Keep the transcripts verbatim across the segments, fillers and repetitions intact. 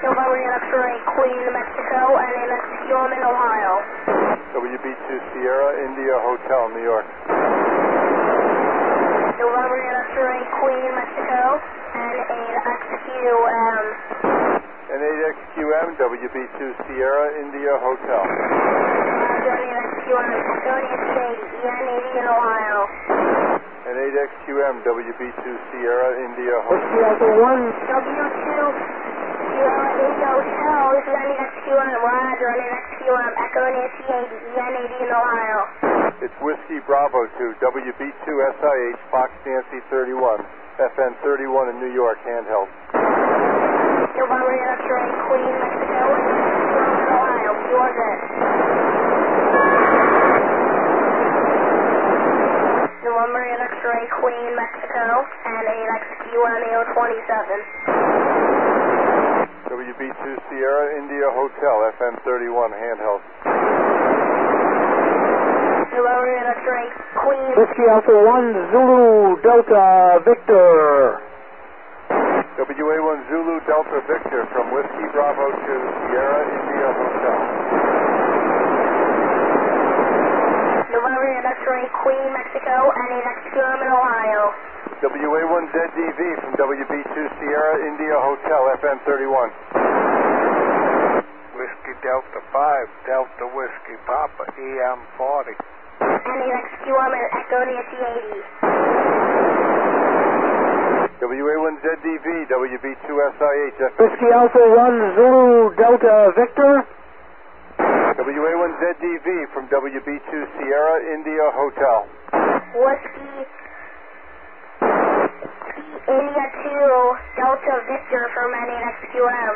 November X-ray, Queen, Mexico, and an X Q M in Ohio. W B two Sierra, India Hotel, New York. November X-ray, Queen, Mexico, and an X Q M. N eight X Q M, W B two Sierra, India Hotel. Roger, N eight X Q M, Echo Nancy eighty, E N eighty in Ohio. N eight X Q M, W B two Sierra, India Hotel. Whiskey Alpha one. W two Sierra, India Hotel, this is N eight X Q M, Roger, N eight X Q M, Echo Nancy eighty, E N eighty in Ohio. It's Whiskey Bravo two, W B two S I H, Fox Nancy thirty-one, F N thirty-one in New York, handheld. November X-ray, Queen, Mexico, and an X Q M in Ohio, Q R Z. November X-ray, Queen, Mexico, and an X Q M A O twenty-seven. W B two Sierra, India Hotel, F M thirty-one, handheld. November X-ray, Queen. Whiskey Alpha one, Zulu, Delta, Victor. W A one Zulu, Delta, Victor from Whiskey Bravo two, Sierra, India Hotel. November X-ray, Queen, Mexico, and an X Q M in Ohio. W A one Z D V from W B two Sierra, India Hotel, F M thirty-one. Whiskey Delta five, Delta Whiskey Papa, E M forty. And an X Q M and Echo Nancy eighty. W A one Z D V, W B two S I H, F M. Whiskey Alpha one, Zulu, Delta, Victor. W A one Z D V from W B two Sierra, India Hotel. Whiskey, India two, Delta, Victor from N eight X Q M.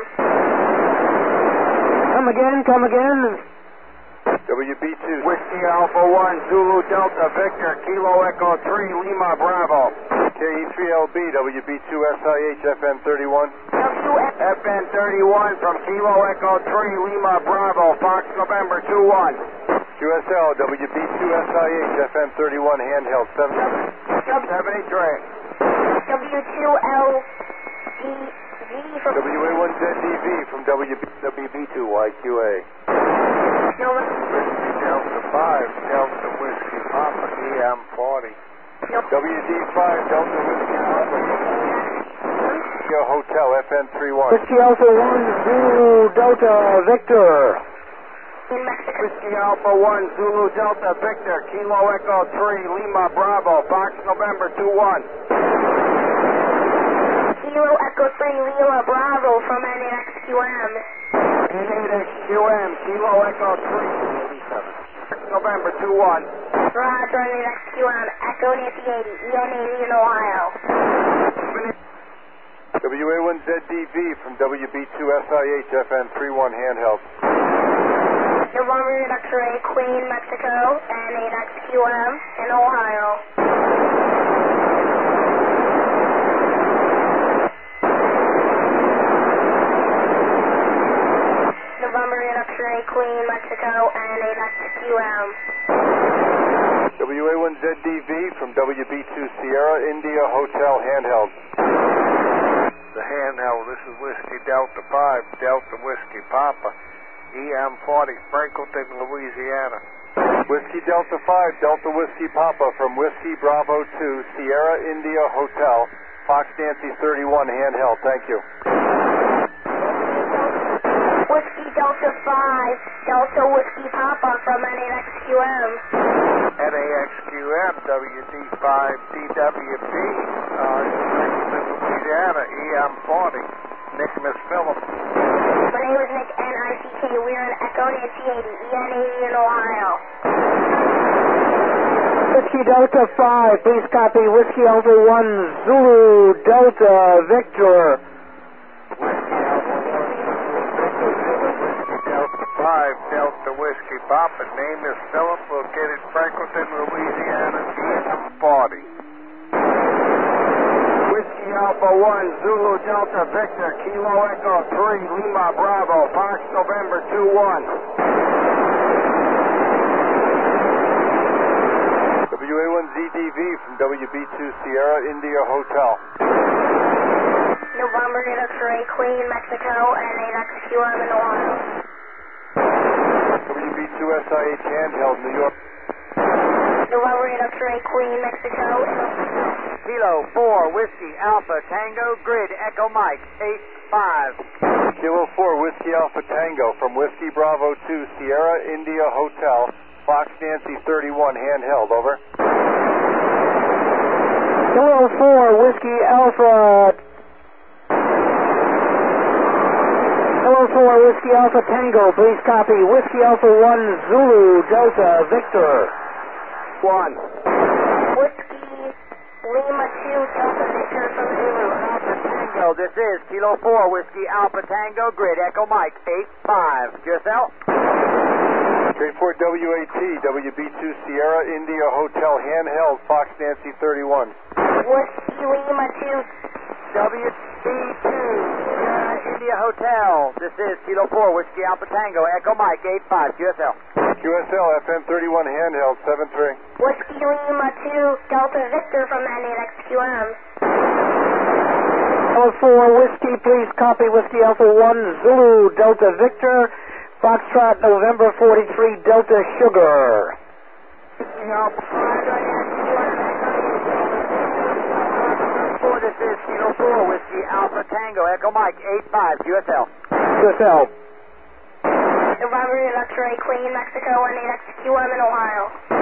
Come again, come again. W B two. Whiskey Alpha one, Zulu Delta Victor, Kilo Echo three, Lima Bravo. K E three L B, W B two S I H, F M thirty-one. W F. F N thirty-one from Kilo Echo three, Lima Bravo, Fox November two one. Q S L, W B two S I H, F M thirty-one, handheld, seven. seventy-three. W two L D V from. W A one Z D V from W B two Y Q A. November. Whiskey Delta five, Delta Whiskey Papa, E M forty. W D five, Delta Whiskey Papa. India Hotel, F N thirty-one. Whiskey Alpha one, Zulu, Delta, Victor. In Mexico. Whiskey Alpha one, Zulu Delta Victor, Kilo Echo three, Lima Bravo, Fox November two one. Kilo Echo three, Lima Bravo from N eight X Q M. N eight X Q M, Kilo Echo three, eighty-seven. November two one. Roger, N eight X Q M, Echo Nancy eighty, E N eighty in Ohio. W A one Z D V from W B two S I H, F M thirty-one, handheld. November X-ray, Queen, Mexico, and an X Q M in Ohio. November X-ray, Queen, Mexico, and an X Q M. W A one Z D V from W B two Sierra, India Hotel, handheld. The handheld, this is Whiskey Delta five, Delta Whiskey Papa, E M forty, Franklinton, Louisiana. Whiskey Delta five, Delta Whiskey Papa from Whiskey Bravo two, Sierra, India Hotel, Fox Nancy thirty-one, handheld. Thank you. Whiskey Delta five, Delta Whiskey Papa from N eight X Q M. N A X Q M, W D five, D W P, uh, Franklinton, Louisiana, E M forty, Nick Miss Phillips. My name is Nick, N I C K. We're in Echo Nancy eighty, E N eighty in Ohio. Whiskey Delta five, please copy. Whiskey Alpha one, Zulu, Delta, Victor. Delta five, Delta Whiskey Papa, name is Philip, located Franklinton, Louisiana, E M forty. Whiskey Alpha one, Zulu Delta Victor, Kilo Echo three, Lima Bravo, Fox November two one. W A one Z D V from W B two Sierra, India Hotel. November eight X-ray Queen, Mexico, and eight X Q M in Ohio. W B two S I H handheld, New York. November eight X-ray Queen, Mexico, and Ohio. Kilo four, Whiskey Alpha Tango, Grid Echo Mike, eight five. Kilo four, Whiskey Alpha Tango from Whiskey Bravo two, Sierra India Hotel, Fox Nancy thirty-one, handheld, over. Kilo four, Whiskey Alpha. Kilo four, Whiskey Alpha Tango, please copy. Whiskey Alpha one, Zulu, Delta, Victor. One. Whiskey Lima two, Delta Victor from Zulu. Alpha Tango, this is Kilo four, Whiskey Alpha Tango, Grid Echo Mike, eight five. Yourself? Straightforward W A T, W B two Sierra India Hotel, handheld, Fox Nancy thirty-one. Whiskey Lima two. W B two, Sierra India Hotel. This is Kilo four, Whiskey Alpha Tango, Echo Mike, eight five. Q S L. Q S L, F M thirty-one, handheld, seven three. Whiskey Lima two, Delta Victor from eight X Q M. Kilo four, Whiskey, please copy. Whiskey Alpha one, Zulu, Delta, Victor. Foxtrot, November forty-three, Delta, Sugar. This is Kilo four, Whiskey Alpha Tango, Echo Mike, eight five. Q S L. Q S L. November eight X-ray Queen, Mexico, and eight X Q M in Ohio.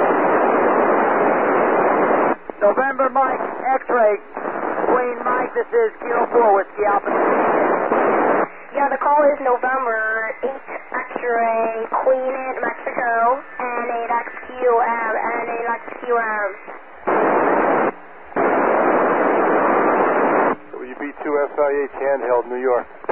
November Mike, X-ray Queen Mike, this is Kilo four, Whiskey Alpha Tango. Yeah, the call is November eight X-ray Queen in Mexico, and eight X Q M, and eight X Q M. W B two S I H handheld, New York.